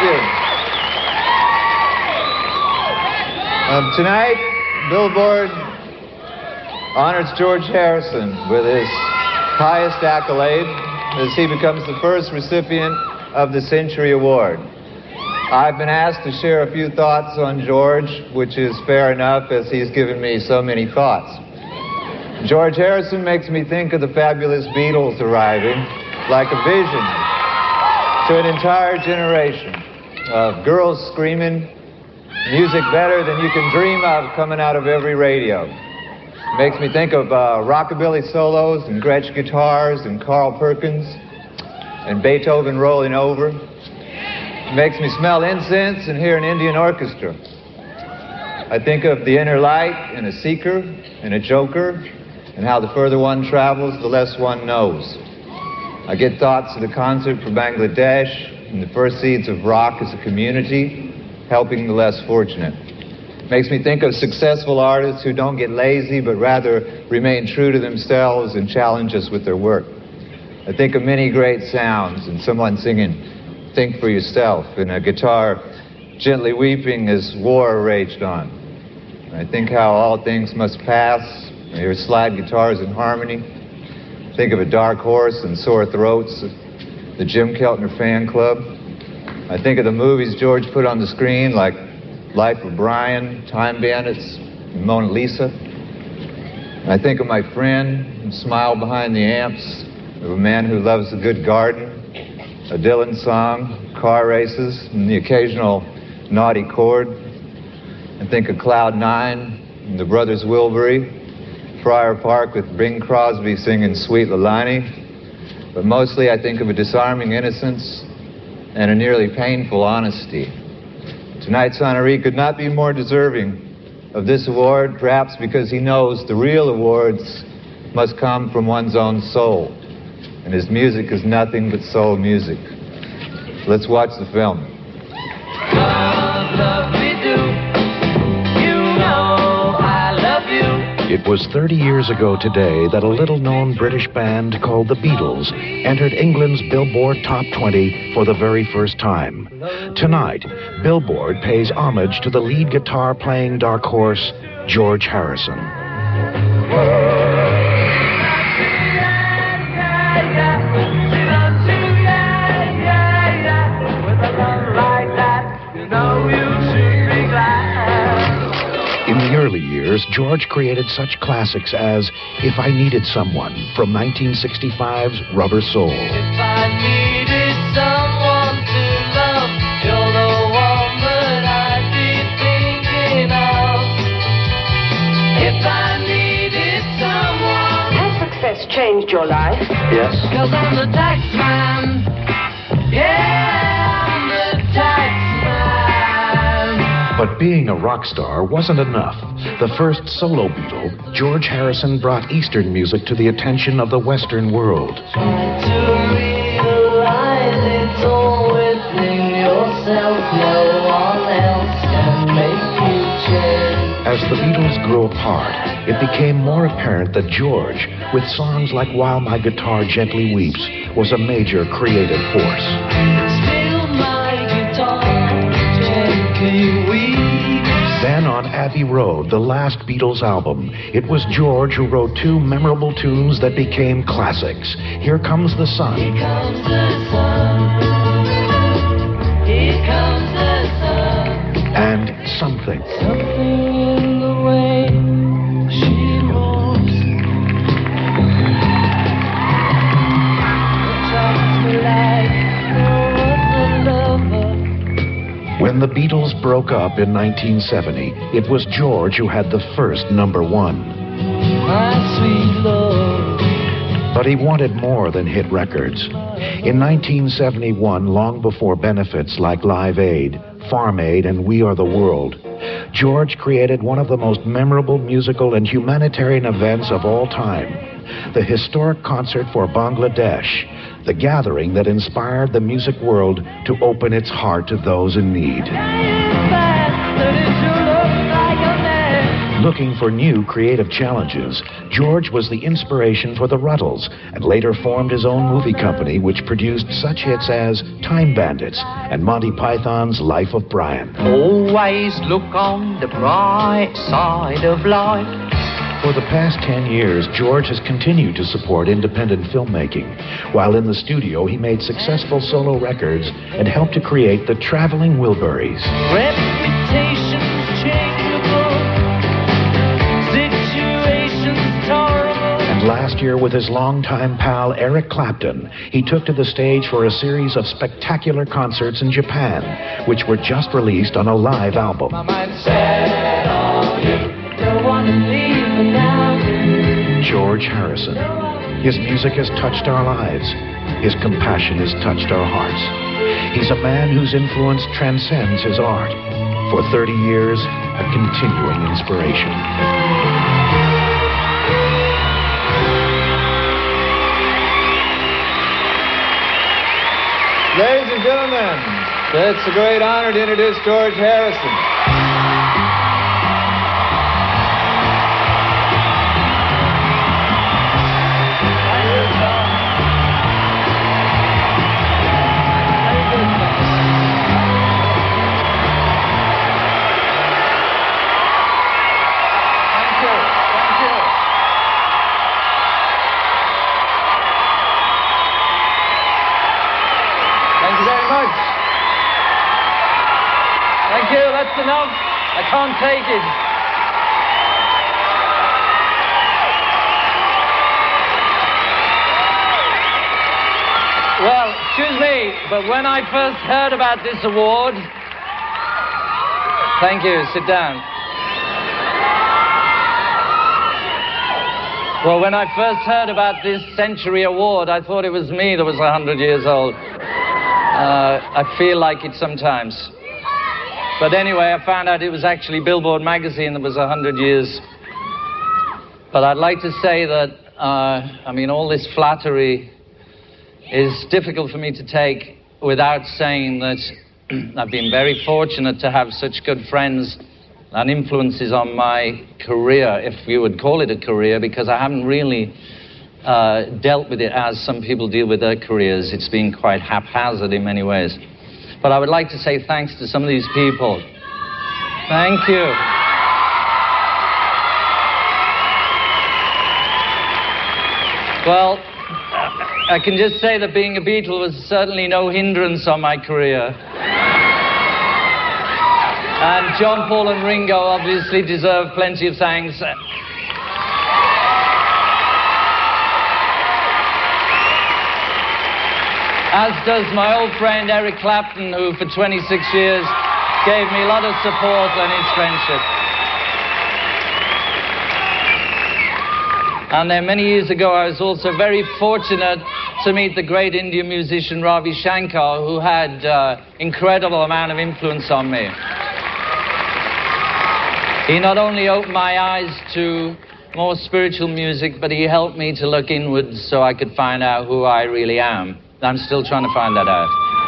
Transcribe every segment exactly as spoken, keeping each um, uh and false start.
you. Um, tonight, Billboard honors George Harrison with his highest accolade as he becomes the first recipient of the Century Award. I've been asked to share a few thoughts on George, which is fair enough as he's given me so many thoughts. George Harrison makes me think of the fabulous Beatles arriving like a vision to an entire generation of girls screaming, music better than you can dream of coming out of every radio. Makes me think of uh, rockabilly solos and Gretsch guitars and Carl Perkins and Beethoven rolling over. Makes me smell incense and hear an Indian orchestra. I think of the inner light and a seeker and a joker and how the further one travels, the less one knows. I get thoughts of the concert for Bangladesh and the first seeds of rock as a community, helping the less fortunate. Makes me think of successful artists who don't get lazy, but rather remain true to themselves and challenge us with their work. I think of many great sounds and someone singing, "Think for Yourself," and a guitar gently weeping as war raged on. I think how all things must pass. I hear slide guitars in harmony. Think of a dark horse and sore throats, the Jim Keltner fan club. I think of the movies George put on the screen like Life of Brian, Time Bandits, and Mona Lisa. I think of my friend who smiled behind the amps, of a man who loves a good garden, a Dylan song, car races, and the occasional naughty chord. I think of Cloud Nine and the Brothers Wilbury, Friar Park with Bing Crosby singing Sweet Leilani. But mostly I think of a disarming innocence and a nearly painful honesty. Tonight's honoree could not be more deserving of this award, perhaps because he knows the real awards must come from one's own soul. And his music is nothing but soul music. Let's watch the film. Love, love we do. You know I love you. It was thirty years ago today that a little-known British band called the Beatles entered England's Billboard Top twenty for the very first time. Tonight, Billboard pays homage to the lead guitar-playing dark horse, George Harrison. In the early years, George created such classics as If I Needed Someone from nineteen sixty-five's Rubber Soul. If I needed someone to love, you're the woman I'd be thinking of. If I needed someone. Has success changed your life? Yes. Cause I'm the tax man. Yeah, I'm the tax man. But being a rock star wasn't enough. The first solo Beatle, George Harrison brought Eastern music to the attention of the Western world. Try to realize it's all within yourself. No one else can make you change. As the Beatles grew apart, it became more apparent that George, with songs like While My Guitar Gently Weeps, was a major creative force. Still my guitar gently weeps. Then on Abbey Road, the last Beatles album, it was George who wrote two memorable tunes that became classics. Here Comes the Sun. Here comes the sun. Here comes the sun. And Something. Something in the way she moves attracts me like no other lover. When the Beatles broke up in nineteen seventy, it was George who had the first number one. My sweet love. But he wanted more than hit records. In nineteen seventy-one, long before benefits like Live Aid, Farm Aid, and We Are the World, George created one of the most memorable musical and humanitarian events of all time, the historic concert for Bangladesh, the gathering that inspired the music world to open its heart to those in need. Looking for new creative challenges, George was the inspiration for the Ruttles and later formed his own movie company, which produced such hits as Time Bandits and Monty Python's Life of Brian. Always look on the bright side of life. For the past ten years, George has continued to support independent filmmaking. While in the studio, he made successful solo records and helped to create the Traveling Wilburys. Reputation's changeable, situation's terrible. And last year, with his longtime pal Eric Clapton, he took to the stage for a series of spectacular concerts in Japan, which were just released on a live album. My mind's set on you. Don't want to leave without you. George Harrison. His music has touched our lives. His compassion has touched our hearts. He's a man whose influence transcends his art. For thirty years, a continuing inspiration. Ladies and gentlemen, it's a great honor to introduce George Harrison. Thank you, that's enough. I can't take it. Well, excuse me, but when I first heard about this award... Thank you, sit down. Well, when I first heard about this Century Award, I thought it was me that was one hundred years old. Uh, I feel like it sometimes. But anyway, I found out it was actually Billboard magazine that was one hundred years. But I'd like to say that, uh, I mean, all this flattery is difficult for me to take without saying that I've been very fortunate to have such good friends and influences on my career, if you would call it a career, because I haven't really uh, dealt with it as some people deal with their careers. It's been quite haphazard in many ways. But I would like to say thanks to some of these people. Thank you. Well, I can just say that being a Beatle was certainly no hindrance on my career. And John, Paul and Ringo obviously deserve plenty of thanks. As does my old friend Eric Clapton, who for twenty-six years gave me a lot of support and his friendship. And then many years ago, I was also very fortunate to meet the great Indian musician Ravi Shankar, who had uh, incredible amount of influence on me. He not only opened my eyes to more spiritual music, but he helped me to look inwards so I could find out who I really am. I'm still trying to find that out.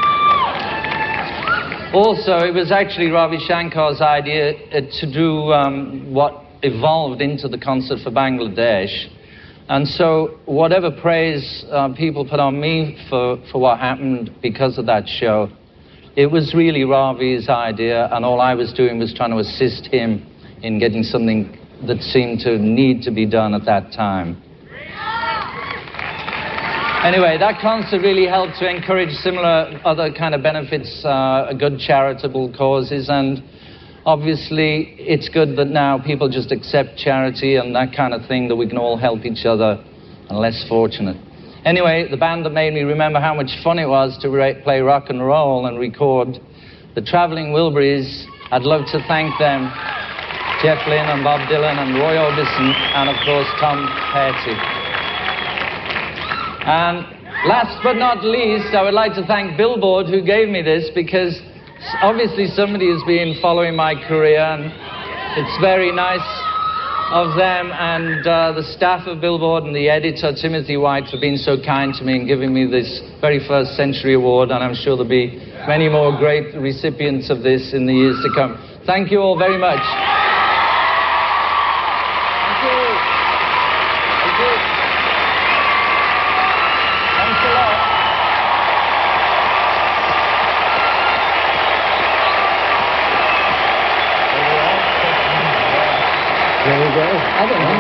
Also, it was actually Ravi Shankar's idea uh, to do um, what evolved into the Concert for Bangladesh. And so whatever praise uh, people put on me for, for what happened because of that show, it was really Ravi's idea, and all I was doing was trying to assist him in getting something that seemed to need to be done at that time. Anyway, that concert really helped to encourage similar other kind of benefits, uh, good charitable causes, and obviously it's good that now people just accept charity and that kind of thing, that we can all help each other and less fortunate. Anyway, the band that made me remember how much fun it was to re- play rock and roll and record, the Traveling Wilburys, I'd love to thank them, Jeff Lynne and Bob Dylan and Roy Orbison, and of course Tom Petty. And last but not least, I would like to thank Billboard, who gave me this, because obviously somebody has been following my career, and it's very nice of them and uh, the staff of Billboard and the editor, Timothy White, for being so kind to me and giving me this very first Century Award, and I'm sure there'll be many more great recipients of this in the years to come. Thank you all very much. There you go. I don't know.